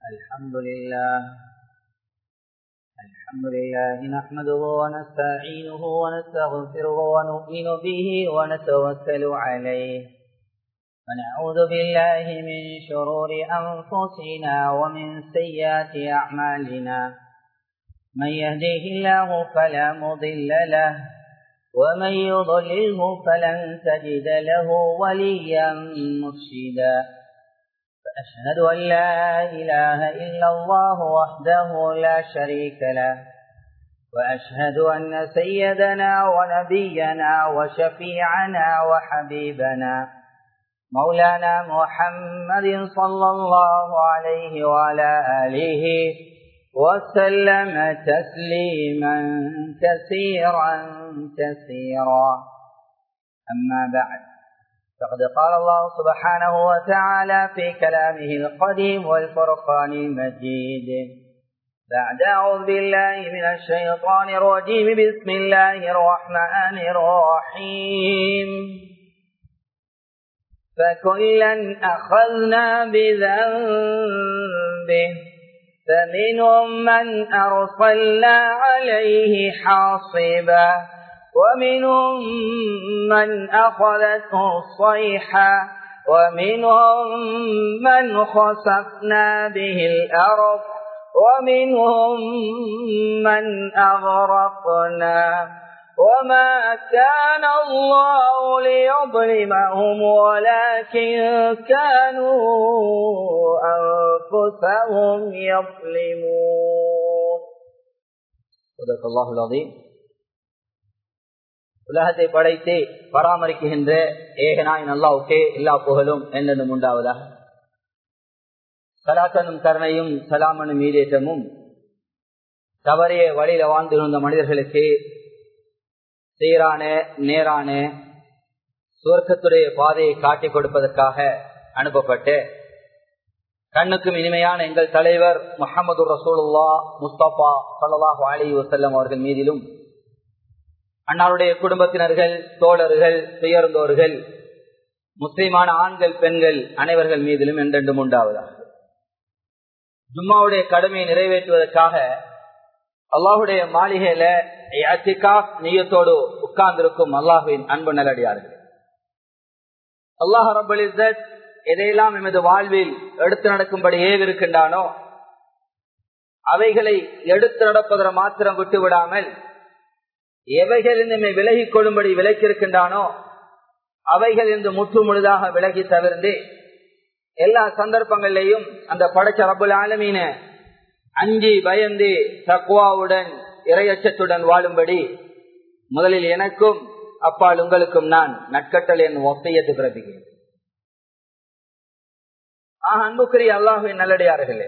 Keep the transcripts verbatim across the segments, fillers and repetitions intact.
الحمد لله الحمد لله نحمده ونستعينه ونستغفره ونؤمن به ونتوكل عليه ونعوذ بالله من شرور أنفسنا ومن سيئات أعمالنا من يهديه الله فلا مضل له ومن يضلله فلن تجد له وليا مرشدا فأشهد أن لا إله إلا الله وحده لا شريك له وأشهد أن سيدنا ونبينا وشفيعنا وحبيبنا مولانا محمد صلى الله عليه وعلى آله وسلم تسليما كثيرا كثيرا. أما بعد، فقد قال الله سبحانه وتعالى في كلامه القديم والفرقان المجيد بعد أعوذ بالله من الشيطان الرجيم بسم الله الرحمن الرحيم فكلا أخذنا بذنبه فمنهم من أرسلنا عليه حاصبا ومنهم من أخذته الصيحة ومنهم من خسفنا به الأرض ومنهم من أغرقنا وما كان الله ليظلمهم ولكن كانوا أنفسهم يظلمون. صدق الله العظيم. உலகத்தை படைத்து பராமரிக்கின்ற ஏகனாயின் அல்லாஹ்வுக்கே எல்லா புகழும் என்னென்னும் உண்டாவதாக. சலாத்தனும் கருணையும் சலாமனும் ஈடேற்றமும் தவறிய வழியில வாழ்ந்திருந்த மனிதர்களுக்கு சீரான நேரான சுவர்க்கத்துடைய பாதையை காட்டிக் கொடுப்பதற்காக அனுப்பப்பட்டு கண்ணுக்கும் இனிமையான எங்கள் தலைவர் முஹம்மது ரசூலுல்லாஹ் முஸ்தபா ஸல்லல்லாஹு அலைஹி வஸல்லம் அவர்கள் மீதிலும் அன்னாருடைய குடும்பத்தினர்கள், தோழர்கள், துயர்ந்தோர்கள், முஸ்லிமான ஆண்கள், பெண்கள் அனைவர்கள் மீதிலும் என்றென்றும் உண்டாவதாக. ஜும்மாவுடைய கடமையை நிறைவேற்றுவதற்காக அல்லாஹுடைய மாளிகையில இஅ்திகாஃப் நியத்தோடு உட்கார்ந்திருக்கும் அல்லாஹ்வின் அன்பு நல்லடியார்கள், அல்லாஹ் ரப்பல் இஸ்ஸத் எதையெல்லாம் எமது வாழ்வில் எடுத்து நடக்கும்படி ஏவிருக்கின்றானோ அவைகளை எடுத்து நடப்பதை மாத்திரம் விட்டு விடாமல் எவைகள் நம்மை விலகிக் கொள்ளும்படி விலக்கியிருக்கின்றானோ அவைகள் என்று முற்று முழுதாக விலகி தவிர்த்து எல்லா சந்தர்ப்பங்களிலேயும் அந்த படைச்ச ரப்புல் ஆலமீன அஞ்சி பயந்து தக்வாவுடன் இறையச்சத்துடன் வாழும்படி முதலில் எனக்கும் அப்பால் உங்களுக்கும் நான் நட்கட்டளை என் வசியத்தை பிறப்பிக்கிறேன். ஆஹ் அன்புக்குரிய அல்லாஹ்வின் நல்லடியார்களே,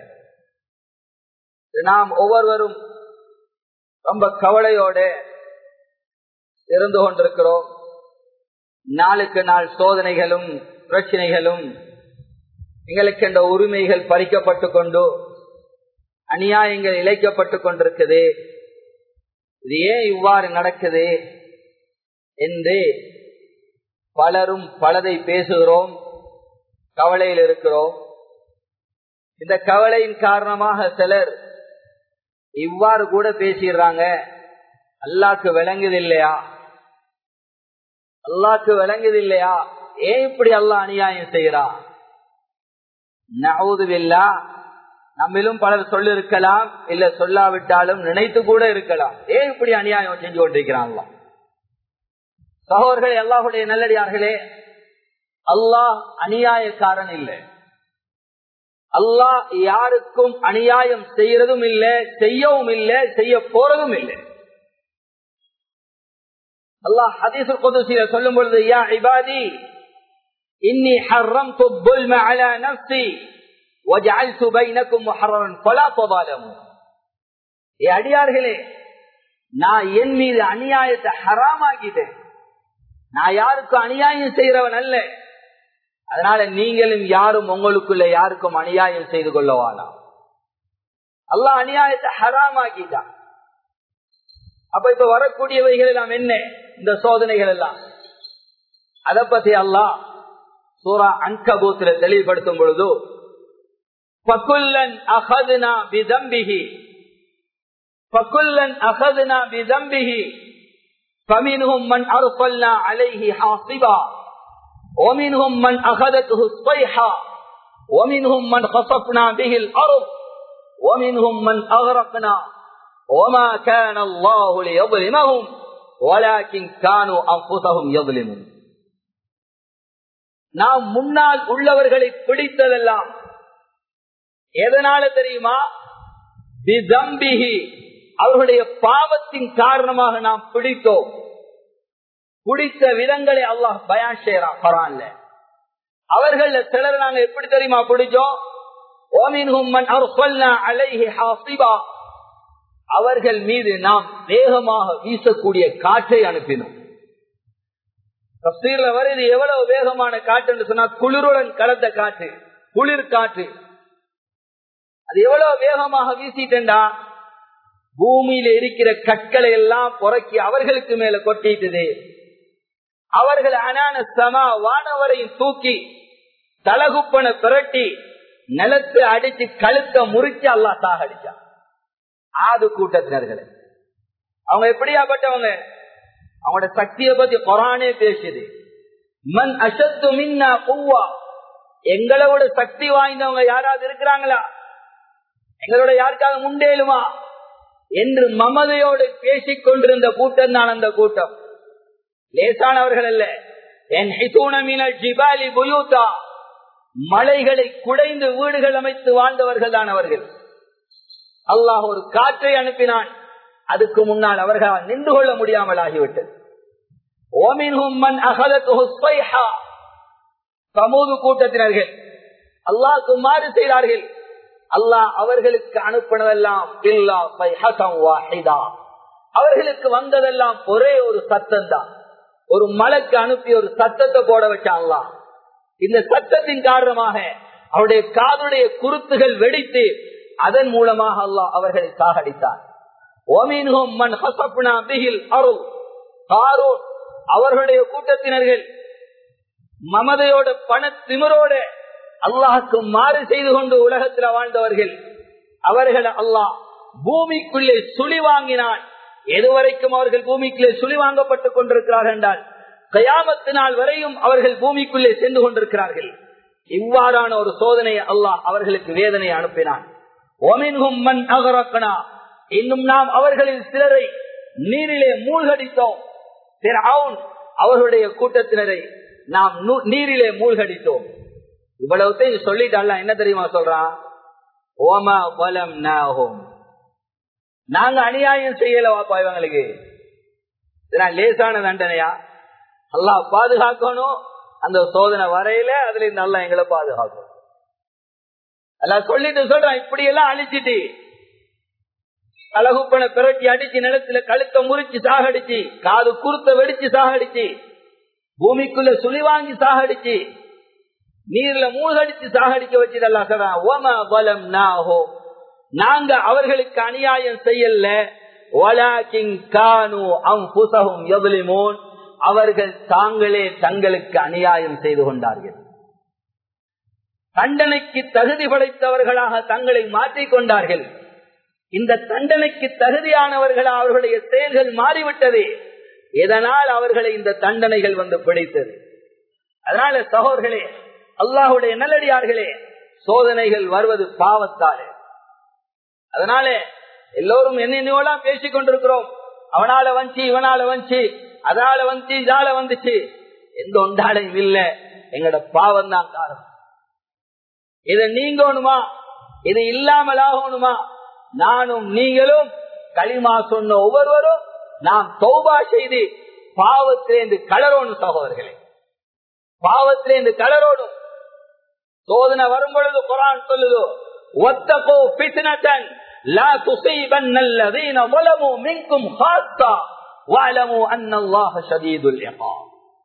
நாம் ஒவ்வொருவரும் ரொம்ப கவலையோட இருந்து கொண்டிருக்கிறோம். நாளுக்கு நாள் சோதனைகளும் பிரச்சனைகளும் எங்களுக்கு என்ற உரிமைகள் பறிக்கப்பட்டு கொண்டு அநியாயங்கள் இழைக்கப்பட்டு கொண்டிருக்குது. இது ஏன் இவ்வாறு நடக்குது என்று பலரும் பலதை பேசுகிறோம், கவலையில் இருக்கிறோம். இந்த கவலையின் காரணமாக சிலர் இவ்வாறு கூட பேசிடுறாங்க, அல்லாஹ்க்கு விளங்குது இல்லையா, அல்லாஹ்க்கு விளங்குது இல்லையா, ஏன் இப்படி அல்லாஹ் அநியாயம் செய்கிறான். நஊது பில்லாஹ், நம்மிலும் பலர் சொல்லி இருக்கலாம், இல்ல சொல்லாவிட்டாலும் நினைத்து கூட இருக்கலாம், ஏன் இப்படி அநியாயம் செஞ்சு கொண்டிருக்கிறான். சகோதரர்களே, அல்லாஹ்வுடைய நல்லடியார்களே, அல்லாஹ் அநியாயக்காரன் இல்லை. அல்லாஹ் யாருக்கும் அநியாயம் செய்யறதும் இல்லை, செய்யவும் இல்லை, செய்ய போறதும் இல்லை. அல்லாஹ் ஹதீஸுல் குத்ஸில சொல்லும் பொழுது, யா இபாதி இன்னி ஹர்ரம்து الظلم على نفسي وجعلت بينكم محررا فلا تظالموا. ஏ அடியார்களே, நான் என் மீது அநியாயத்தை ஹராமாக்கிட்டேன். நான் யாருக்கும் அநியாயம் செய்யறவன் அல்ல. அதனால நீங்களும் யாரும் உங்களுக்குள்ள யாருக்கும் அநியாயம் செய்து கொள்ளவானா. அல்லாஹ் அநியாயத்தை ஹராமாக்கிட்டான். அப்ப இப்ப வரக்கூடியவைகள் எல்லாம் என்ன, இந்த சோதனைகள் எல்லாம், அதை பத்தி அல்லாஹ் சூரா அன்கபூத்ல தெளிவுபடுத்தும் பொழுது فَكُلًّا أَخَذْنَا بِذَنبِهِ فَكُلًّا أَخَذْنَا بِذَنبِهِ فَمِنْهُمْ مَنْ أَرْسَلْنَا عَلَيْهِ حَاصِبًا وَمِنْهُمْ مَنْ أَخَذَتْهُ الصَّيْحَةُ وَمِنْهُمْ مَنْ خَسَفْنَا بِهِ الْأَرْضَ وَمِنْهُمْ مَنْ أَغْرَقْنَا وَمَا كَانَ اللَّهُ لِيَظْلِمَهُمْ وَلَكِنْ كَانُوا أَنفُسَهُمْ يَظْلِمُونَ. நாம் முன்னால் உள்ளவர்களை பிடித்ததெல்லாம் எதனால தெரியுமா? பிதம்பிஹி, அவர்களுடைய பாவத்தின் காரணமாக நாம் பிடித்தோம். பிடித்த விதங்களை அல்லாஹ் பயான் செய்யறான் குர்ஆன்ல. அவர்கள் சிலர் நாங்க எப்படி தெரியுமா பிடிச்சோம்? وَمِنْهُمْ مَنْ أَرْسَلْنَا عَلَيْهِ حَاصِبًا, அவர்கள் மீது நாம் வேகமாக வீசக்கூடிய காற்றை அனுப்பினோம். தஃசீர்ல வருது எவ்வளவு வேகமான காற்று என்று சொன்னா குளிருடன் கலந்த காற்று, குளிர் காற்று. அது எவ்வளவு வேகமாக வீசிட்டா பூமியில இருக்கிற கற்களை எல்லாம் புறக்கி அவர்களுக்கு மேல கொட்டிட்டது. அவர்கள் அனான சமா வானவரையும் தூக்கி தலகுப்பன பிரட்டி நிலத்தை அடிச்சு கழுத்த முறிச்சு அல்லாஹ் சாகடிச்சான் ஆது கூட்டத்தினர்களை. அவங்க எப்படியாப்பட்டவங்க? அவங்களோட சக்தியை பத்தி குர்ஆனே பேசுது. மன் அஷத்து மின்னா குவ்வா, எங்களோட சக்தி வாய்ந்தவங்க யாராவது இருக்கிறாங்களா? எங்களோட யாருக்காக முண்டேலுமா என்று மமதையோடு பேசிக் கொண்டிருந்த கூட்டம் தான் அந்த கூட்டம். லேசானவர்கள் அல்ல. என் ஜிபாலி புயூதா, மலைகளை குடைந்து வீடுகள் அமைத்து வாழ்ந்தவர்கள் தான் அவர்கள். அல்லாஹ் ஒரு காற்றை அனுப்பினான், அதுக்கு முன்னால் அவர்களால் நின்று கொள்ள முடியாமல் ஆகிவிட்டது. சமூக கூட்டத்தினர்கள் அல்லாஹ்க்கு மாறு செய்தார்கள். அல்லாஹ் அவர்களுக்கு அனுப்பினதெல்லாம் அவர்களுக்கு வந்ததெல்லாம் ஒரே ஒரு சத்தம் தான். ஒரு மலைக்கு அனுப்பி ஒரு சத்தத்தை போட வச்சான் அல்லாஹ். இந்த சத்தத்தின் காரணமாக அவருடைய காதுடைய குருத்துகள் வெடித்து அதன் மூலமாக அல்லாஹ் அவர்களை சாகடித்தார். அவர்களுடைய கூட்டத்தினர்கள் மமதையோட பண திமிரோட அல்லாஹுக்கு மாறு செய்து கொண்டு உலகத்தில் வாழ்ந்தவர்கள். அவர்களை அல்லாஹ் பூமிக்குள்ளே சுழி வாங்கினான். எதுவரைக்கும் அவர்கள் பூமிக்குள்ளே சுழி வாங்கப்பட்டுக் கொண்டிருக்கிறார்கள் என்றால் கயாமத்து நாள் வரையும் அவர்கள் பூமிக்குள்ளே சென்று கொண்டிருக்கிறார்கள். இவ்வாறான ஒரு சோதனையை அல்லாஹ் அவர்களுக்கு வேதனை அனுப்பினான். இன்னும் நாம் அவர்களில் சிலரை நீரிலே மூழ்கடித்தோம். அவர்களுடைய கூட்டத்தினரை நாம் நீரிலே மூழ்கடித்தோம். இவ்வளவு சொல்லிட்டு என்ன தெரியுமா சொல்றான்? ஓமா பலம் நாகும், நாங்க அநியாயம் செய்யல வாப்பா இவங்களுக்கு. லேசான தண்டனையா? அல்லாஹ் பாதுகாக்கணும். அந்த சோதனை வரையில அதுல இருந்து அல்லாஹ் எங்களை பாதுகாக்கும். அல்லாஹ் சொல்லிட்டு சொல்றான், இப்படி எல்லாம் அழிச்சிட்டு அழகுப்பனை பிரட்டி அடிச்சு நிலத்துல கழுத்த முறிச்சு சாகடிச்சு காது குருத்த வெடிச்சு சாகடிச்சு பூமிக்குள்ள சுழி வாங்கி சாகடிச்சு நீர்ல மூழ்கடிச்சு சாகடிக்க வச்சு அல்லாஹ் சொல்றான், ஓமா பலம் நாஹோ, நாங்க அவர்களுக்கு அநியாயம் செய்யல. வலாகின் கானூ அன்ஃபுஸஹும் யظ்லிமூன், அவர்கள் தாங்களே தங்களுக்கு அநியாயம் செய்து கொண்டார்கள். தண்டனைக்கு தகுதி படைத்தவர்களாக தங்களை மாற்றிக் கொண்டார்கள். இந்த தண்டனைக்கு தகுதியானவர்களாக அவர்களுடைய செயல்கள் மாறிவிட்டது. இதனால் அவர்களை இந்த தண்டனைகள் வந்து பிடித்தது. அதனால சகோதரர்களே, அல்லாஹுடைய நல்லடியார்களே, சோதனைகள் வருவது பாவத்தாலே. அதனால எல்லோரும் என்னென்னலாம் பேசிக் கொண்டிருக்கிறோம். அவனால வந்துச்சு, இவனால வந்துச்சு, அதனால வந்துச்சு, இதால வந்துச்சு. எந்த ஒன்றாலையும் இல்ல, எங்களோட பாவம் தான் காரணம். இதை நீங்கணுமா, இது இல்லாமல் ஆகணுமா? நானும் நீங்களும் களிமா சொன்ன ஒவ்வொருவரும் நாம் தௌபா செய்து பாவத்திலேந்து கலரோணும் சகோதரர்களே, பாவத்திலேந்து கலரோடும். சோதனை வரும் பொழுது குர்ஆன் சொல்லுதோ, வத்தகூ ஃபித்னதன் லா துஸீபன்னல்லதீன ஸலமூ மின்கும் ஹாஸ்ஸா வஅலமூ அன்னல்லாஹ ஷதீதுல் இகாப்.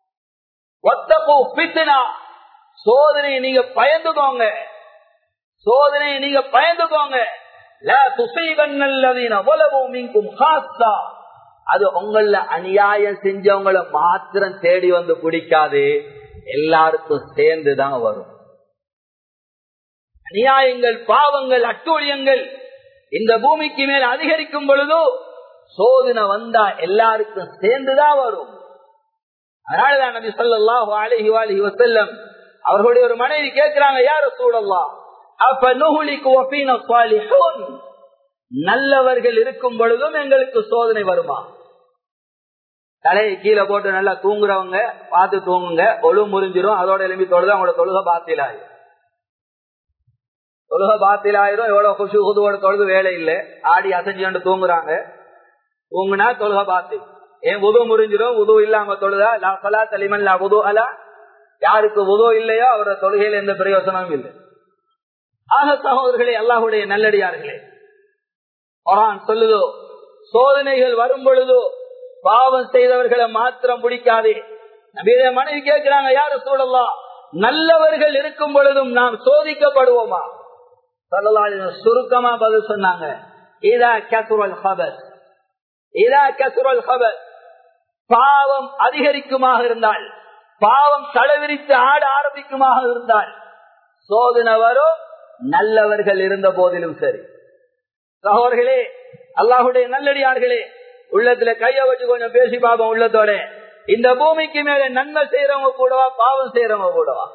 வத்தகூ ஃபித்னா, சோதனையை நீங்க பயந்துக்கோங்க, சோதனையை நீங்க பயந்துக்கோங்க. லா துஸீபன்னல்லதீன ஸலமூ மின்கும் ஹாஸ்ஸா, அது உங்கள அநியாயம் செஞ்சவங்களை மாத்திரம் தேடி வந்து பிடிக்காது, எல்லாருக்கும் சேர்ந்துதான் வரும். அநியாயங்கள், பாவங்கள், அட்டூழியங்கள் இந்த பூமிக்கு மேல் அதிகரிக்கும் பொழுதோ சோதனை வந்தா எல்லாருக்கும் சேர்ந்துதான் வரும். அதனாலதான் நபி ஸல்லல்லாஹு அலைஹி வஸல்லம் வஸல்லம் அவர்களுடைய ஒரு மனைவி கேட்கிறாங்க, யா ரசூலல்லாஹ் அப்ப நுஹ்லிகு வஃபீனா ஸாலிஹூன், நல்லவர்கள் இருக்கும் பொழுதும் எங்களுக்கு சோதனை வருமா? தலையை கீழே போட்டு நல்லா தூங்குறவங்க பார்த்து தூங்குங்க, ஒழு முறிஞ்சிரும், அதோட எலும்பி தொழுது அவங்களோட தொழுக பாத்திலாயிரும். தொழுக பாத்திலாயிரும். எவ்வளவு குஷு குதுவோட தொழுது வேலை இல்லை, ஆடி அசைஞ்சு தூங்குறாங்க. தூங்குனா தொழுக பாத்தி ஏன் உது முறிஞ்சிரும். உது இல்லாம தொழுதா லா ஸலாத்த லிமன் லா வுது அலா, யாருக்கு உது இல்லையோ அவரோட தொழுகையில எந்த பிரயோசனமும் இல்லை. ஆக சகோதரர்களே, அல்லாஹ்வுடைய நல்லடியார்களே, குர்ஆன் சொல்லுதோ சோதனைகள் வரும் பொழுதோ பாவம் செய்தவர்களை மாத்திரம் பிடிக்காதே. நபியே மனைவி கேட்கிறாங்க, யா ரசூலல்லாஹ் நல்லவர்கள் இருக்கும் பொழுதும் நாம் சோதிக்கப்படுவோமா? ஸல்லல்லாஹு அலைஹி வஸல்லம் சுருக்கமா பதில் சொன்னாங்க, இதா கஸுரல் ஹபஸ், இதா கஸுரல் ஹபஸ், பாவம் அதிகரிக்குமாக இருந்தால், பாவம் தளவிரித்து ஆட ஆரம்பிக்குமாக இருந்தால் சோதனை வரும், நல்லவர்கள் இருந்த போதிலும் சரி. சகோதரர்களே, அல்லாஹ்வுடைய நல்லடியார்களே, உள்ளத்துல கைய வச்சு கொஞ்சம் பேசி பாப்போம் உள்ளத்தோட. இந்த பூமிக்கு மேல நன்மை செய்யறவங்க கூடவா, பாவம் செய்யறவங்க கூடவா?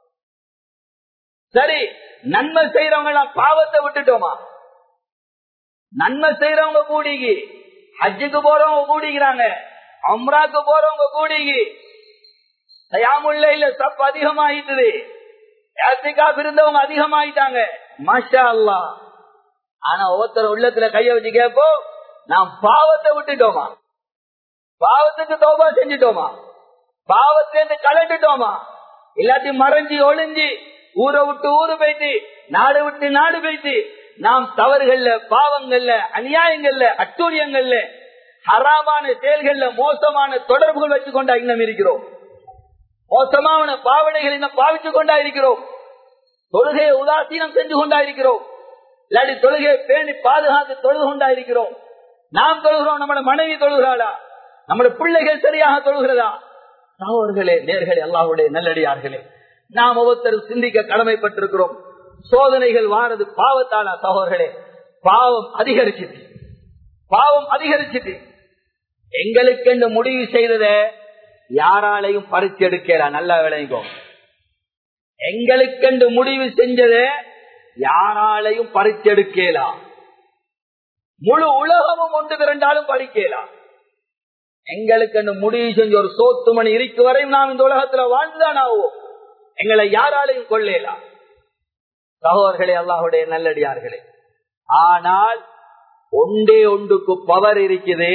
சரி, நன்மை செய்யறவங்க எல்லாம் பாவத்தை விட்டுட்டோமா? நன்மை செய்யறவங்க கூடிகி, ஹஜ்ஜுக்கு போறவங்க கூடிக்கிறாங்க, உம்ராக்கு போறவங்க கூடிகி, தயாமுல்ல இல்ல சப் அதிகமாயிட்டது, யாத்திகாப் இருந்தவங்க அதிகமாயிட்டாங்க, மாஷா அல்லாஹ். ஆனா ஒவ்வொருத்தர் உள்ளத்துல கைய வச்சு கேட்போம், நாம் பாவத்தை விட்டுட்டோமா? பாவத்துக்கு தௌபா செஞ்சுட்டோமா? பாவத்தை கலட்டுட்டோமா? எல்லாத்தையும் மறைஞ்சி ஒளிஞ்சி ஊரை விட்டு ஊரு போயிட்டு, நாடு விட்டு நாடு போயிட்டு, நாம் தவறுகள்ல, பாவங்கள்ல, அநியாயங்கள்ல, அட்டூழியங்கள்ல, ஹராமான செயல்கள்ல, மோசமான தொடர்புகள் வச்சு கொண்டா இன்னும் இருக்கிறோம். மோசமான பாவனைகள் இன்னும் பாவிச்சு கொண்டா இருக்கிறோம். தொழுகையை உதாசீனம் செஞ்சு கொண்டா இருக்கிறோம். இல்லாட்டி தொழுகையை பேணி பாதுகாத்து தொழுது கொண்டா இருக்கிறோம். நாம் தொழுகிறோம், நம்மளோட மனைவி தொழுகிறாளா? நம்முடைய பிள்ளைகள் சரியாக தொழுகிறதா? சகோதரர்களே, நேர்களே, அல்லாஹ்வுடைய நல்லடியார்களே, நாம் ஒவ்வொருத்தரும் சிந்திக்க கடமைப்பட்டிருக்கிறோம். சோதனைகள் வாரது பாவத்தானா? சகோதரர்களே, பாவம் அதிகரிச்சுட்டு, பாவம் அதிகரிச்சுட்டு எங்களுக்கு என்று முடிவு செய்தத யாராலையும் பறிச்செடுக்கலாம். நல்லா விளையும், எங்களுக்கென்று முடிவு செஞ்சத யாராலையும் பறிச்செடுக்கலாம். முழு உலகமும் ஒன்று திரண்டாலும் பறிக்கலாம். எங்களுக்கு முடிவு செஞ்ச ஒரு சோத்து மணி இருக்கு வரையும் நாம் இந்த உலகத்துல வாழ்ந்துதான் ஆவோம். எங்களை யாராலையும் கொள்ளலாம். சகோதரர்களே, அல்லாஹ்வுடைய நல்லடியார்களே, ஆனால் ஒன்றே ஒன்றுக்கு பவர் இருக்குது.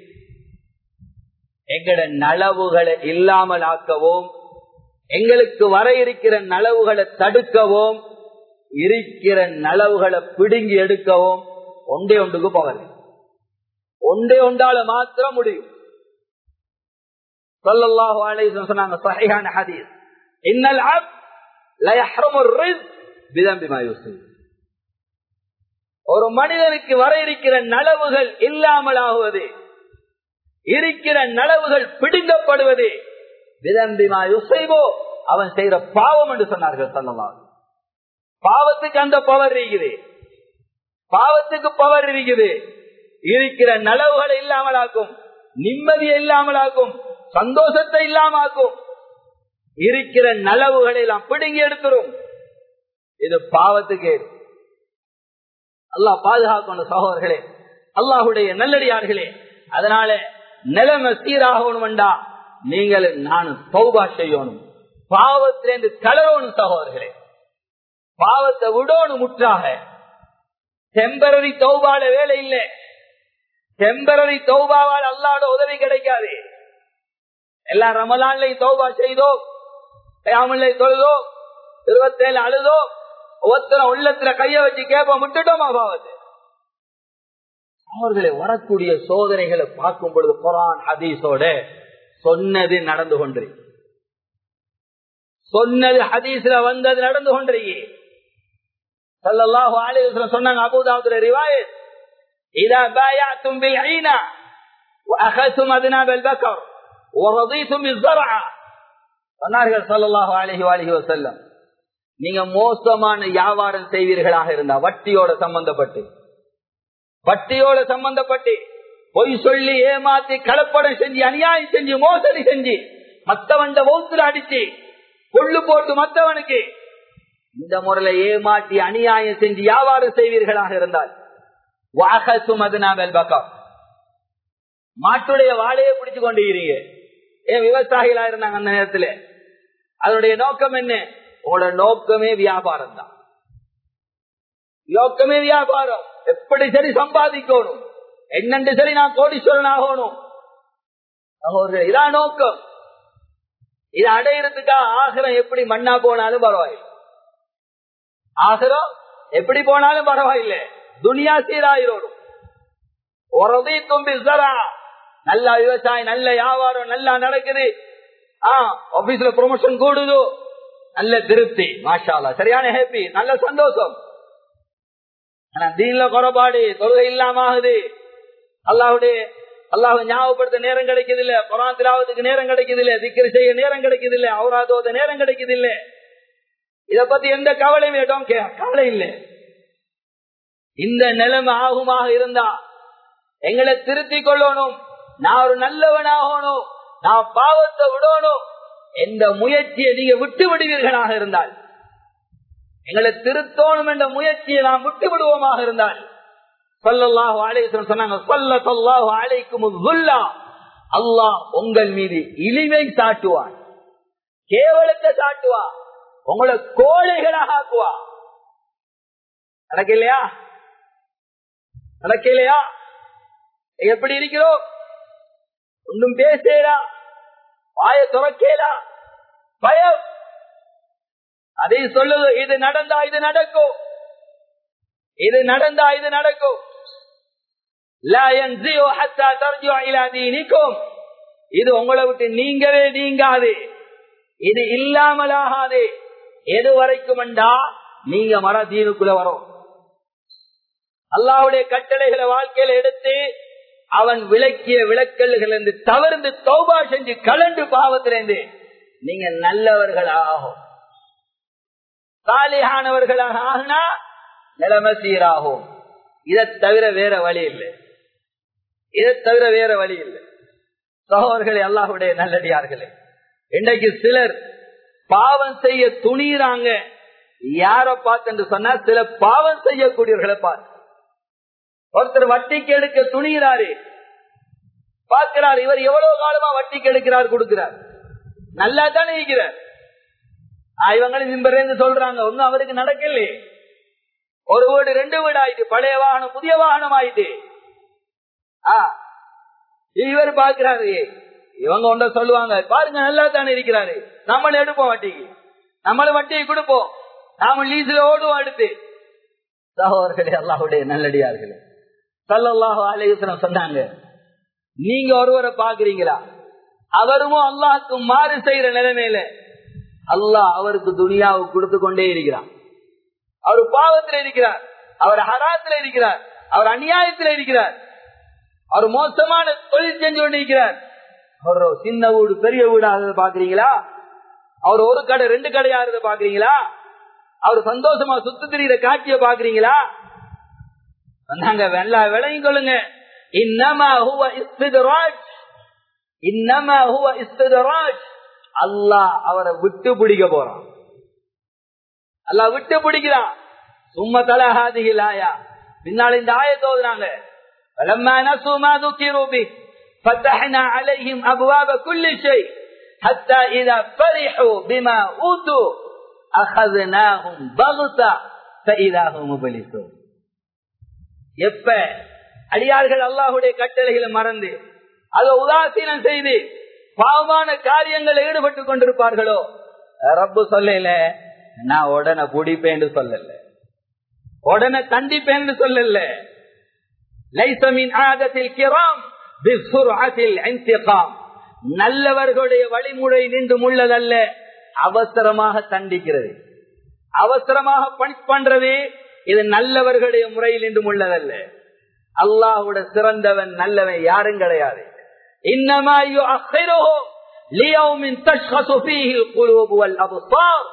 எங்கட நலவுகளை இல்லாமல் ஆக்கவும், எங்களுக்கு வர இருக்கிற நலவுகளை தடுக்கவும், இருக்கிற நலவுகளை பிடுங்கி எடுக்கவும் ஒன்றே ஒன்றுக்கு பவர். ஒன்றே ஒன்றால மாத்திரம் முடியும். ஸல்லல்லாஹு அலைஹி வஸல்லம் சொன்னாங்க, ஸஹீஹான ஹதீஸ், இன்னல் அப்த் லா யஹ்ரமு ரிஸ்க் பிதம்பி மா யுஸீப். ஒரு மனிதனுக்கு வர இருக்கிற நலவுகள் இல்லாமல் ஆகுவது, இருக்கிற நலவுகள் பிடுங்கப்படுவது, பிதம்பி மா யுஸீபு, அவன் செய்யற பாவம் என்று சொன்னார்கள் ஸல்லல்லாஹு. பாவத்துக்கு அந்த பவர் இருக்குது, பாவத்துக்கு பவர் இருக்குது. இருக்கிற நலவுகளை இல்லாமலாக்கும், நிம்மதியை இல்லாமலாக்கும், சந்தோஷத்தை இல்லாமலாக்கும், இருக்கிற நலவுகளை எல்லாம் பிடுங்கி எடுத்துரும். இது பாவத்துக்கு அல்லாஹ் பாதுகாக்கணும். சகோதரர்களே, அல்லாஹ்வுடைய நல்லடியார்களே, அதனால நிலைமை சீராகணும்டா நீங்கள் நானும் தௌபா செய்யணும், பாவத்திலிருந்து கலரணும். சகோதரர்களே, பாவத்தை விடணும் முற்றாக. டெம்பரரி தௌபால வேலை இல்லை. டெம்பரரி தௌபாவால் அல்லாஹ்வோட உதவி கிடைக்காது. எல்லா ரமலான்லையும் தௌபா செய்தோ, கயாமுல்லை தொழுதோ, இருபத்தேழு அழுதோ, ஒவ்வொருத்தர உள்ளத்துல கைய வச்சு கேட்போம், விட்டுட்டோமா பாவத்தை? அவர்களை வரக்கூடிய சோதனைகளை பார்க்கும் பொழுது குர்ஆன் ஹதீஸோட சொன்னது நடந்து கொண்டு, சொன்னது ஹதீஸ்ல வந்தது நடந்து கொண்டிருக்கு. ஸல்லல்லாஹு அலைஹி வஸல்லம் சொன்னாங்க, அபூ தாவூத் ரிவாயத், இதா பாயஅதும் பில்ஈனா வஅഖதும் அத்னாபல் பக்கர் வரதீதும் பிஸ்ஸர்அ. சொன்னார்கள் ஸல்லல்லாஹு அலைஹி வஸல்லம், நீங்க மோசமான வியாபாரம் செய்வீர்களாக இருந்தா, வட்டியோட சம்பந்தப்பட்டு வட்டியோட சம்பந்தப்பட்டு பொய் சொல்லி ஏமாத்தி கலப்படம் செஞ்சு அநியாயம் செஞ்சு மோசடி செஞ்சு மத்தவன் வௌத்துல அடிச்சு கொள்ளு போட்டு மத்தவனுக்கு இந்த முறையில ஏமாற்றி அநியாயம் செஞ்சு வியாபாரம் செய்வீர்களாக இருந்தால் மாட்டுடைய வாழையை பிடிச்சு கொண்டிருக்கிறீங்க. ஏன் விவசாயிகளா இருந்தாங்க அந்த நேரத்துல? அதனுடைய நோக்கம் என்ன? உங்களோட நோக்கமே வியாபாரம் தான். நோக்கமே வியாபாரம். எப்படி சரி சம்பாதிக்கணும், என்னென்று சரி நான் கோடீஸ்வரன் ஆகணும், இதான் நோக்கம். இதை அடையிறதுக்காக ஆகிரம் எப்படி மண்ணா போனாலும் பரவாயில்லை, ஆகிரம் எப்படி போனாலும் பரவாயில்லை, துனியா சீராயிரும். உறதி தும்பி சரா, நல்ல விவசாயம், நல்ல வியாபாரம் நல்லா நடக்குது, ஆபீஸ்ல ப்ரொமோஷன் கூடுது, நல்ல திருப்தி, மாஷா அல்லாஹ், சரியான ஹாப்பி, நல்ல சந்தோஷம். ஆனா தீன்ல குறைபாடு, தொழுகை இல்லாம ஆகுது, அல்லாஹ்வுடைய அல்லாஹ் ஞாபகப்படுத்த நேரம் கிடைக்குது இல்ல, குர்ஆன் திலாவத்துக்கு நேரம் கிடைக்குது இல்ல, திக்ர் செய்ய நேரம் கிடைக்குது இல்ல, அவுராத் ஓத நேரம் கிடைக்குது இல்ல. இத பத்தி எந்த கவலையும் ஏதோ கவலை இல்லை. இந்த நிலைமை ஆகுமாக இருந்தா எங்களை திருத்திக் கொள்ளணும், நான் ஒரு நல்லவனாகணும், நான் பாவத்தை விடணும். எந்த முயற்சியை நீங்க விட்டு விடுவீர்களாக இருந்தால், எங்களை திருத்தோணும் என்ற முயற்சியை நாம் விட்டு விடுவோமாக இருந்தால், ஸல்லல்லாஹு அலைஹி வஸல்லம் சொன்னாங்க, ஸல்லல்லாஹு அலைக்கும் ஸுல்லா, அல்லாஹ் உங்கள் மீது இழிவை சாட்டுவான், கேவலத்தை சாட்டுவான், உங்களை கோழைகளாக ஆக்குவான். நடக்க இல்லையா? நடக்க இல்லையா? எப்படி இருக்கிறோம்? ஒன்றும் பேசலா, வாய துறக்கலா, பயம். அதை சொல்லுது, இது நடந்தா இது நடக்கும், இது நடந்தா இது நடக்கும். இது உங்களை விட்டு நீங்கவே நீங்காது, இது இல்லாமலாகாது. எது வரைக்கும் நீங்க மர தீனுக்குள்ள வரும். அல்லாஹ்வுடைய கட்டளைகளை வாழ்க்கையில எடுத்து அவன் விளக்கிய விளக்கல்கள் என்று தவறுந்து தௌபா செஞ்சு கலண்டு பாவத்திலிருந்து நீங்க நல்லவர்களாகும், சாலிஹானவர்களாக ஆகினா நிலைமை சீராகும். இதை தவிர வேற வழி இல்லை, இதை தவிர வேற வழி இல்லை. சகோதரர்களே, அல்லாஹ்வுடைய நல்லடியார்களே, இன்றைக்கு சிலர் பாவம் செய்ய துணிறாங்க. யார பார்த்து சொன்னா, சில பாவம் செய்யக்கூடியவர்களை பார்த்து. ஒருத்தர் வட்டிக்கு எடுக்க துணிகிறாரு, பார்க்கிறார், இவர் எவ்வளவு காலமா வட்டிக்கு எடுக்கிறார், கொடுக்கிறார், நல்லா தானே இருக்கிறார். இவங்களும் இம்பரேந்து சொல்றாங்க, ஒன்னும் அவருக்கு நடக்கல. ஒரு வீடு ரெண்டு வீடு ஆயிட்டு, பழைய வாகனம் புதிய வாகனம் ஆயிட்டு. இவர் பார்க்கிறாரு, இவங்க ஒன்ற சொல்லுவாங்க, பாருங்க நல்லா தானே இருக்கிறாரு, நம்மளும் எடுப்போம் வட்டிக்கு, நம்மளும் வட்டியை கொடுப்போம், நாம லீஸ்ல ஓடுவோம் அடுத்து. சகோதரர்களே, அல்லாஹ்வுடைய நல்லடியார்களே, ஸல்லல்லாஹு அலைஹி வஸல்லம் சொன்னாங்க, நீங்க ஒருவரை பாக்குறீங்களா, அவரும் அல்லாஹ்க்கு மாறு செய்யற நிலைமையில அல்லாஹ் அவருக்கு துனியாவை கொடுத்து கொண்டே இருக்கிறார். அவர் பாவத்தில் இருக்கிறார், அவர் ஹராத்தில் இருக்கிறார், அவர் அநியாயத்தில் இருக்கிறார், அவர் மோசமான தொழில் செஞ்சு கொண்டிருக்கிறார். அவர் சின்ன வீடு பெரிய வீடாக பாக்குறீங்களா, அவர் ஒரு கடை ரெண்டு கடையாகிறத பாக்குறீங்களா, அவர் சந்தோஷமா சுத்து திரிகிற காட்சியை பாக்குறீங்களா? நாங்க வெள்ளா விளையும் கொள்ளுங்க. இன்னமா ஹுவ இஸ்தித்ராஜ், இன்னமா ஹுவ இஸ்தித்ராஜ். அல்லாஹ் அவரை விட்டு பிடிக்க போறான், அல்லாஹ் விட்டு பிடிக்கிறான். சும்ம தலஹாதிஹில் ஆயா, பின்னால் இந்த ஆயத்தை ஓதுறாங்க, فلما نسوا ما ذكروا به فتحنا عليهم ابواب كل شيء حتى اذا فرحوا بما اوتوا اخذناهم بغتة فاذا هم مبلسون. எப்ப அடியார்கள் அல்லாஹ்வுடைய கட்டளைகளை மறந்து அதை உதாசீனம் செய்து பாவமான காரியங்களில் ஈடுபட்டு கொண்டிருப்பார்களோ, ரப்பு சொல்லல, நான் உடனே குடிப்பேன்னு சொல்லல, உடனே கண்டிப்பேன்னு சொல்லல. லைஸ மின் ஆதத்தில் கிராம் பிஸ்ஸுர்அத்தில் இன்திகாம். நல்லவர்களுடைய வழிமுறை நின்று முள்ளதல்ல அவசரமாக தண்டிக்கிறது, அவசரமாக பணிஷ் பண்றது. இது நல்லவர்களுடைய முறையில் நின்று முள்ளதல்ல. அல்லாஹ்வுட சிறந்தவன் நல்லவன் யாரும் கிடையாது. இன்னமா யுஅخிருஹு லியௌமின் தஷ்கஸு ஃபீஹி القلوب والابصار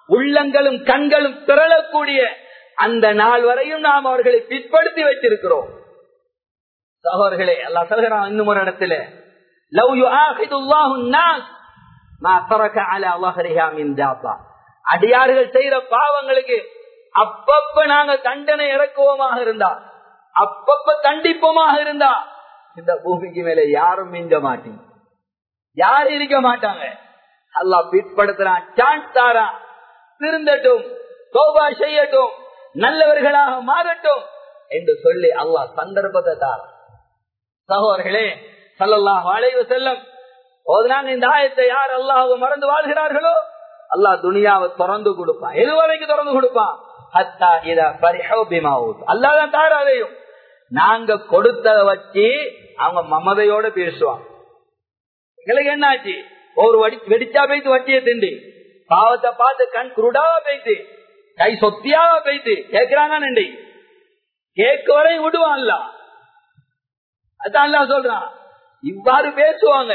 உள்ளங்களும் கண்களும் திரளக்கூடிய அந்த நாள் வரையும் நாம் அவர்களை பிற்படுத்தி வைத்திருக்கிறோம். சகோதரர்களே, அல்லாஹ் சொல்கிறான் இன்னும் ஒரு இடத்துல, லவ் யுஆஹிதுல்லாஹு الناس ما ترك على ظهرها من دابة. அடியார்கள் செய்யற பாவங்களுக்கு அப்பப்ப நாங்க தண்டனை இறக்குவோமாக இருந்தா, அப்பப்ப தண்டிப்போமாக இருந்தா, இந்த பூமிக்கு மேல யாரும் மிஞ்ச மாட்டீங்க, யாரும் இருக்க மாட்டாங்க. அல்லாஹ் பிற்படுத்துறான், சான்ஸ் தாரான், திருந்தட்டும், தௌபா செய்யட்டும், நல்லவர்களாக மாறட்டும் என்று சொல்லி அல்லாஹ் சந்தர்ப்பத்தை தாரான். சகோதரர்களே, ஸல்லல்லாஹு அலைஹி வஸல்லம் ஓதுனாங்க இந்த ஆயத்தை. யார் அல்லாஹ்வை மறந்து வாழ்கிறார்களோ அல்லாஹ் துனியாவை திறந்து கொடுப்பான். எது வரைக்கும் திறந்து கொடுப்பான்? ஹத்தா இதா ஃபரிஹு பிமா ஊத். அல்லாஹ் தான் தாராதையும் நாங்க கொடுத்ததை வச்சு அவங்க மமதையோட பேசுவாங்க. எங்களுக்கு என்னாச்சு? ஒரு வெடிச்சா போயிட்டு வட்டியை திண்டி பாவத்தை பார்த்து கண் குருடாவா போயிட்டு கை சொத்தியாவா போயிட்டு கேட்கிறாங்க நண்டி கேட்க வரையும் விடுவான்ல. அதான் அல்லாஹ் சொல்றான், இவ்வாறு பேசுவாங்க.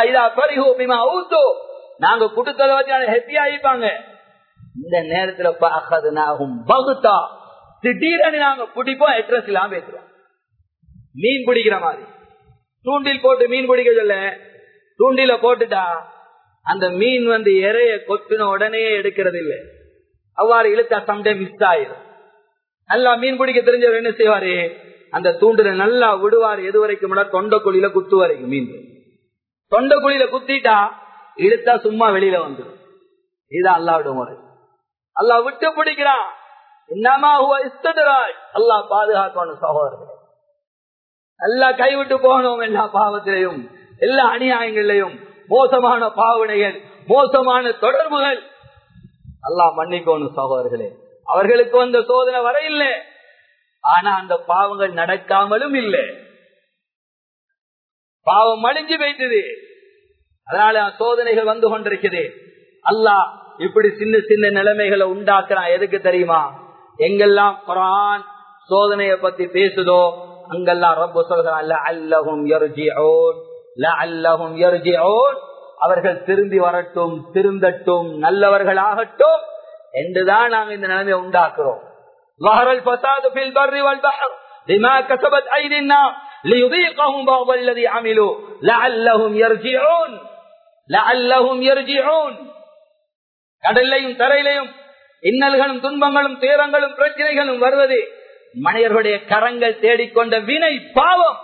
நாங்க கொடுத்ததை வச்சு ஹெப்பி ஆயிப்பாங்க. இந்த நேரத்துல திடீரென நாங்க பிடிப்போம், அட்ரஸ் இல்லாம பேசுறோம். மீன் பிடிக்கிற மாதிரி தூண்டில் போட்டு மீன் பிடிக்க சொல்ல, தூண்டில போட்டுட்டா அந்த மீன் வந்து இறைய கொத்தின உடனே எடுக்கிறது இல்லை. அவ்வாறு இழுத்தா சம்டைம் மிஸ் ஆயிரும். நல்லா மீன் பிடிக்க தெரிஞ்சவர் என்ன செய்வாரு? அந்த தூண்டில நல்லா விடுவார். எது வரைக்கும்? தொண்டை குழியில குத்து வரைக்கும். மீன் தொண்டை குழியில குத்திட்டா இழுத்தா சும்மா வெளியில வந்துடும். இதுதான் அல்லாஹ்வுடைய முறை. அல்லாஹ் விட்டு பிடிக்கிறான். இன்னமா ஹுவ இஸ்தித்ராஜ். அல்லாஹ் பாதுகாக்கணும் சகோதரர்களே. நல்லா கைவிட்டு போகணும் எல்லா பாவத்திலையும், எல்லா அநியாயங்களிலையும், மோசமான பாவனைகள், மோசமான தொடர்புகள் அல்லாஹ் மன்னிக்கணும் சகோதரர்களே. அவர்களுக்கு வந்த சோதனை வர இல்லை, ஆனா அந்த பாவங்கள் நடக்காமலும் இல்லை. பாவம் மடிஞ்சு போயிட்டது, அதனால சோதனைகள் வந்து கொண்டிருக்குது. அல்லாஹ் இப்படி சின்ன சின்ன நிலைமைகளை உண்டாக்குறான். எதுக்கு தெரியுமா? எங்கெல்லாம் குர்ஆன் சோதனையை பத்தி பேசுதோ அங்கெல்லாம் ரப்பு சொல்கிறான், லஅல்லஹும் யர்ஜிஊன், லஅல்லஹும் யர்ஜிஊன், அவர்கள் திரும்பி வரட்டும், திருந்தட்டும், நல்லவர்களாகட்டும் என்றுதான் நாங்க இந்த நிலைமையை உண்டாக்குறோம். ظهر الفساد في البر والبحر بما كسبت أيدي الناس ليذيقهم بعض الذي عملوا لعلهم يرجعون لعلهم يرجعون. கடலையும் தரையிலையும் இன்னல்களும் துன்பங்களும் துயரங்களும் பிரச்சனைகளும் வருவது மனிதர்களுடைய கரங்கள் தேடிக்கொண்ட வினை பாவம்.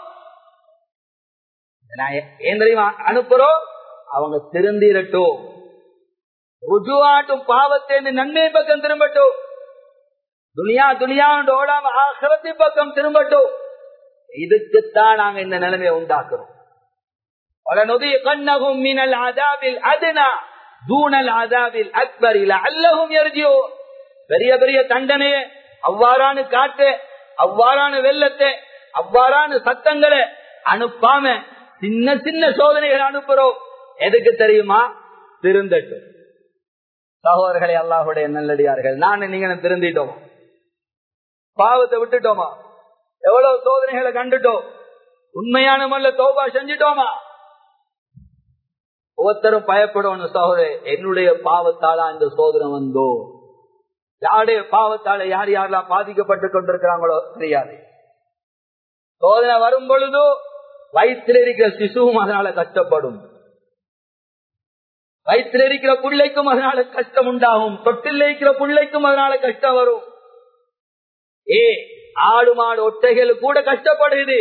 ஏன் தெரியுமா அனுப்புறோம்? அவங்க திருந்திரட்டும், ருஜுவாட்டும், பாவத்தை நன்மை பக்கம் திரும்பட்டும், துனியா துனியா ஓடாம ஆகிரத்தை பக்கம் திரும்பட்டும். இதுக்குத்தான் நாங்க இந்த நிலைமையை உண்டாக்குறோம். وَلَنُذِيقَنَّهُم مِّنَ الْعَذَابِ الْأَدْنَى دُونَ الْعَذَابِ الْأَكْبَرِ لَعَلَّهُمْ يَرْجِعُونَ. பெரிய பெரிய தண்டனையை, அவ்வாறான காட்டு, அவ்வாறான வெள்ளத்தை, அவ்வாறான சத்தங்களை அனுப்பாம சின்ன சின்ன சோதனைகளை அனுப்புறோம். எதுக்கு தெரியுமா? திருந்தட்டும். சகோதரர்களே, அல்லாஹ்வுடைய நல்லடியார்கள், நான் நீங்க திருந்திட்டோம், பாவத்தை விட்டுட்டோமா? எவ்வளவு சோதனைகளை கண்டுட்டோம்? உண்மையான முறையில தௌபா செஞ்சுட்டோமா? ஒவ்வொருத்தரும் பயப்படணும் சகோதரே, என்னுடைய பாவத்தால இந்த சோதனை வந்தோ, யாருடைய பாவத்தால யார் யாரெல்லாம் பாதிக்கப்பட்டு கொண்டிருக்கிறாங்களோ தெரியாது. சோதனை வரும் பொழுதோ வயிற்றில் இருக்கிற சிசுவும் அதனால கஷ்டப்படும், வயிற்றில் இருக்கிற பிள்ளைக்கும் அதனால கஷ்டம் உண்டாகும், தொட்டில் இருக்கிற பிள்ளைக்கும் அதனால கஷ்டம் வரும். ஏ ஆடு மாடு ஒட்டைகள் கூட கஷ்டப்படுது.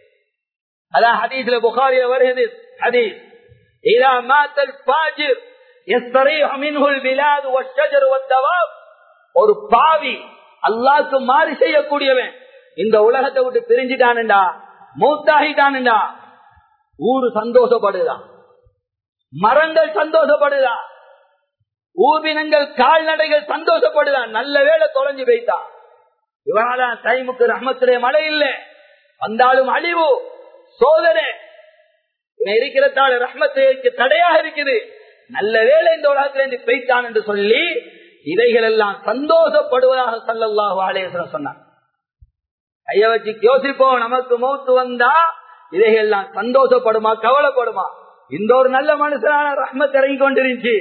அதான் ஹதீஸ்ல புகாரில வருகிறது. ஹதீஸ் இதா மாத்தல் ஃபாஜிர் யஸ்தரீஹு மின்ஹுல் பிலாத் வஷ்ஷஜர் வத்தவாப். ஒரு பாவி அல்லாஹ்க்கு மாறு செய்யக்கூடியவன் இந்த உலகத்தை விட்டு பிரிஞ்சிட்டான்டா, மூத்தாகிட்டான்டா, ஊரு சந்தோஷப்படுதான், மரங்கள் சந்தோஷப்படுதான், ஊர்வினங்கள் கால்நடைகள் சந்தோஷப்படுதான். நல்ல வேளை தொலைஞ்சு போய்த்தான். இவனால டைமுக்கு ரஹ்மத்திலே மழை இல்லை, வந்தாலும் அழிவு, சோதனை இருக்கிறதால ரஹ்மத்துக்கு தடையாக இருக்குது. நல்ல வேளை இந்த உலகத்திலிருந்து போய்த்தான் என்று சொல்லி இவைகள் எல்லாம் சந்தோஷப்படுவதாக ஸல்லல்லாஹு அலைஹி வஸல்லம் சொன்னார். கைய வச்சு யோசிப்போம், நமக்கு மௌத்து வந்தா இவைகள் எல்லாம் சந்தோஷப்படுமா, கவலைப்படுமா? இந்த ஒரு நல்ல மனுஷனான ரஹ்மத் இறங்கி கொண்டிருந்துச்சு,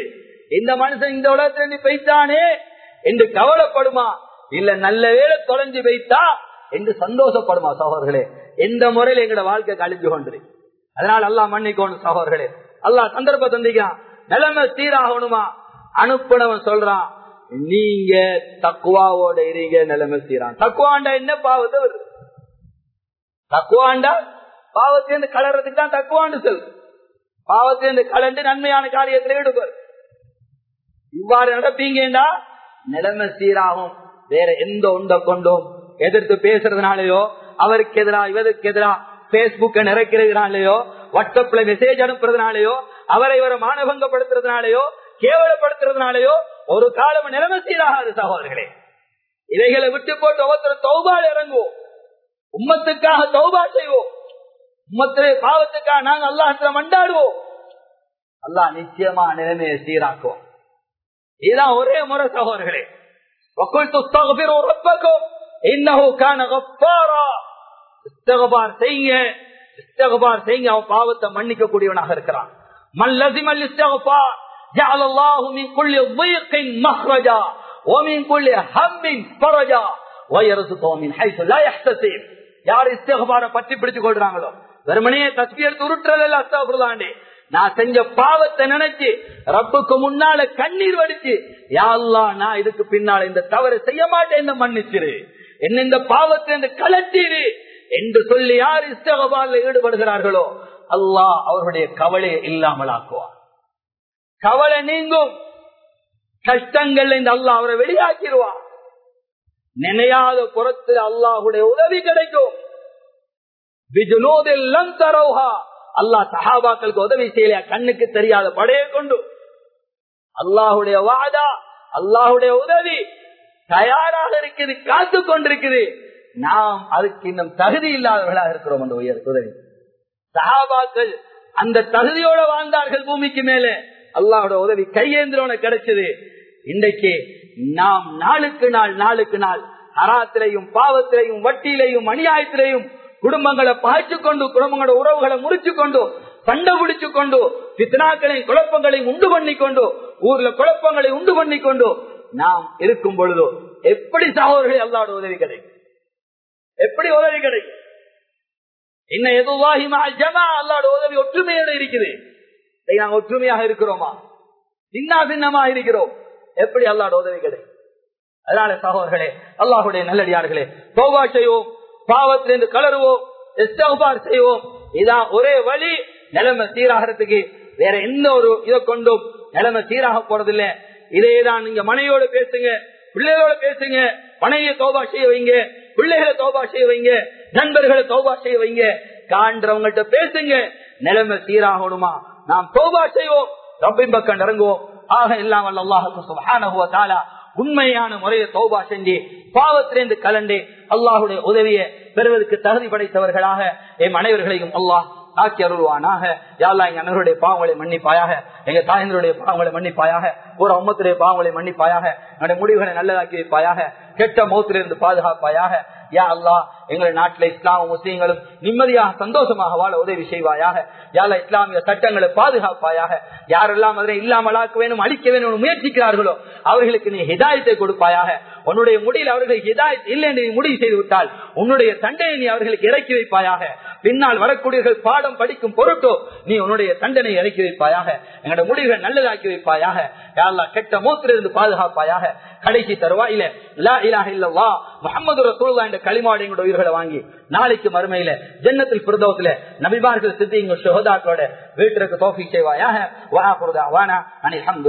இந்த மனுஷன் இந்த உலகத்துல இருந்து போய்த்தானே என்று கவலைப்படுமா, இல்ல நல்ல வேளை தொலைஞ்சு வைத்தா என்று சந்தோஷப்படுமா? சகோதரர்களே, எந்த முறையில் எங்களோட வாழ்க்கை கழிஞ்சு கொண்டு. அதனால அல்லாஹ் மன்னிக்கணும் சகோதரர்களே. அல்லாஹ் சந்தர்ப்ப தந்திக்கான், நிலைமை சீராகணுமா, அனுப்பினவன் சொல்றான் நீங்க தக்குவாவோட இருங்க, நிலைமை சீரான். தக்குவாண்டா என்ன? பாவத்தை வருது. தக்குவாண்டா பாவத்திலிருந்து கலர்றதுக்கு தான் தக்குவாண்டு செல். பாவத்திலிருந்து கலந்து நன்மையான காரியத்தில் ஈடுபடு. இவ்வாறு நடப்பீங்கடா நிலைமை சீராகும். வேற எந்த ஒன்றை கொண்டும் எதிர்த்து பேசுறதுனாலயோ, அவருக்கு எதிராக இவருக்கு எதிராக பேஸ்புக்க நிறைக்கிறதுனாலயோ, வாட்ஸ்அப்ல மெசேஜ் அனுப்புறதுனாலயோ, அவரை இவரை மானபங்கப்படுத்துறதுனாலயோ, கேவலப்படுத்துறதுனாலயோ ஒரு காலம் நிலைமை சீராகாது சகோதரர்களே. இவைகளை விட்டு போட்டு ஒவ்வொருத்தர் தௌபால் இறங்குவோம், உம்மத்துக்காக தௌபா செய்வோம், உம்மத்திலே பாவத்துக்காக நாங்கள் அல்லாஹ்விடத்தில் மண்டாடுவோம். அல்லாஹ் நிச்சயமா நிலைமையை சீராக்குவோம். இதுதான் ஒரே முறை சகோதரர்களே. وَقُلْتُ اسْتَغْفِرُوا رَبَّكُمْ إِنَّهُ كَانَ غَفَّارًا. இஸ்திக்பார் செய்யுங்க, இஸ்திக்பார் செய்யுங்க, அவன் பாவத்தை மன்னிக்க கூடியவனாக இருக்கிறான். மன் லஸிம அல்-இஸ்திக்பார் ஜஅல அல்லாஹு மின் குல்லி ضيق مخرجا ومن كل هم فرجا ويرزقه من حيث لا يحتسب. யார் இஸ்திக்பாரை பற்றி பிடிச்சு கொள்றாங்களோ, வெறுமனே தஸ்பீஹ் எடுத்து உருட்டுறதல்ல அஸ்தக்ஃபிருல்லாஹ். நான் செஞ்ச பாவத்தை நினைச்சு ரப்புக்கு முன்னால கண்ணீர் வடிச்சு, யா அல்லாஹ் நான் இதுக்கு பின்னால இந்த தவறு செய்ய மாட்டேன், மன்னிச்சிரு, என்ன இந்த பாவத்தை கலட்டிரு என்று சொல்லி யார் இஸ்திக்பார்ல ஈடுபடுகிறார்களோ அல்லாஹ் அவருடைய கவலையை இல்லாமல் ஆக்குவார். கவலை நீங்கும், கஷ்டங்கள் இந்த அல்லாஹ் அவரை வெளியாக்கிடுவார். நினையாத புறத்தில் அல்லாஹுடைய உதவி கிடைக்கும். அல்லாஹ் சஹாபாக்களுக்கு உதவி செய்யலையா? கண்ணுக்கு தெரியாத படையை கொண்டு அல்லாஹுடைய வாதா, அல்லாஹுடைய உதவி தயாராக இருக்குது, காத்து கொண்டிருக்குது. நாம் அதுக்கு இன்னும் தகுதி இல்லாதவர்களாக இருக்கிறோம். அந்த உயர் உதவி சஹாபாக்கள் அந்த தகுதியோட வாழ்ந்தார்கள். பூமிக்கு மேலே அல்லாஹுடைய உதவி கையேந்திரோன கிடைச்சது. இன்றைக்கு நாம் நாளுக்கு நாள் நாளுக்கு நாள் ஹராத்திலையும் பாவத்திலையும் வட்டியிலையும் அநியாயத்திலையும் குடும்பங்களை பாய்ச்சு கொண்டு, குடும்பங்களோட உறவுகளை முறிச்சு கொண்டு, சண்டை பிடிச்சு கொண்டு, பித்னாக்களையும் குழப்பங்களையும் உண்டு பண்ணி கொண்டு, ஊர்ல குழப்பங்களை உண்டு பண்ணி கொண்டு நாம் இருக்கும் பொழுதோ எப்படி சகோதரர்களே அல்லாஹ்வுடைய உதவி கிடைக்கும்? எப்படி உதவி கிடைக்கும்? இன்ன யதுல்லாஹி மஅல் ஜமாஅ, அல்லாஹ்வுடைய உதவி ஒற்றுமையோட இருக்குது. நாங்க ஒற்றுமையாக இருக்கிறோமா? சின்ன சின்னமா இருக்கிறோம். எப்படி அல்லாஹ்வுடைய உதவி கிடைக்கும்? அதனால சகோதரர்களே, அல்லாஹ்வுடைய நல்லடியார்களே, தௌபா செய்வோம், பாவத்திலிருந்து கலருவோம், இஸ்திக்பார் செய்வோம். இதான் ஒரே வழி நிலைமை சீராகிறதுக்கு. வேற எந்த ஒரு இதை கொண்டும் நிலைமை சீராக போறதில்லை. இதேதான் நீங்க மனைவியோட பேசுங்க, பிள்ளைகளோட பேசுங்க, மனைவியை தௌபா செய்ய வைங்க, பிள்ளைகளை தௌபா செய்ய வைங்க, நண்பர்களை தௌபா செய்ய வைங்க, காண்றவங்கள்ட்ட பேசுங்க. நிலைமை சீராகணுமா? நாம் தௌபா செய்வோம், ரப்பின் பக்கம் இறங்குவோம். ஆக இல்லாமல் அல்லாஹ் சுப்ஹானஹு வ தஆலா உண்மையான முறையை தௌபா செஞ்சு பாவத்திலிருந்து கலந்து அல்லாஹுடைய உதவியை பெறுவதற்கு தகுதி படைத்தவர்களாக என் அனைவர்களையும் அல்லாஹ் ஆக்கி அருள்வானாக. யா அல்லாஹ் எங்க அனைவருடைய பாவங்களை மன்னிப்பாயாக, எங்க தாயந்தருடைய பாவங்களை மன்னிப்பாயாக, ஒரு உம்மத்துடைய பாவங்களை மன்னிப்பாயாக, என்னுடைய முடிவுகளை நல்லதாக்கி வைப்பாயாக, கெட்ட மௌத்திலிருந்து பாதுகாப்பாயாக. யா அல்லாஹ் எங்களுடைய நாட்டில் இஸ்லாம் முஸ்லீம்களும் நிம்மதியாக சந்தோஷமாக வாழ உதவி செய்வாயாக. யா அல்லாஹ் இஸ்லாமிய சட்டங்களை பாதுகாப்பாயாக. யாரெல்லாம் அதனை இல்லாமலாக்க வேணும், அழிக்க வேணும் முயற்சிக்கிறார்களோ அவர்களுக்கு நீ ஹிதாயத்தை கொடுப்பாயாக. உன்னுடைய முடிவில் அவர்களுக்கு ஹிதாயத் இல்லை என்று முடிவு செய்து விட்டால் உன்னுடைய தண்டனை நீ அவர்களுக்கு இறக்கி வைப்பாயாக. பின்னால் வரக்கூடியவர்கள் பாடம் படிக்கும் பொருட்டோ நீ உன்னுடைய தண்டனை இறக்கி வைப்பாயாக. எங்களுடைய முடிவுகள் நல்லதாக்கி வைப்பாயாக. யா அல்லாஹ் கெட்ட மௌத்திலிருந்து பாதுகாப்பாயாக. கடைசி தருவாயில லா இலாஹ இல்லல்லாஹ் முஹம்மது ரசூலுல்லாஹ் என்ற கலிமாவோட எங்களுடைய உயிர்களை வாங்கி நாளைக்கு மறுமையில ஜன்னத்துல் ஃபிர்தௌஸ்ல நபிமார்கள் சித்திகள் ஷுஹதாக்களோட வீட்டிற்கு தௌஃபீக் செய்வாயாக. வஆ குர்தா வானா அனில் ஹம்து.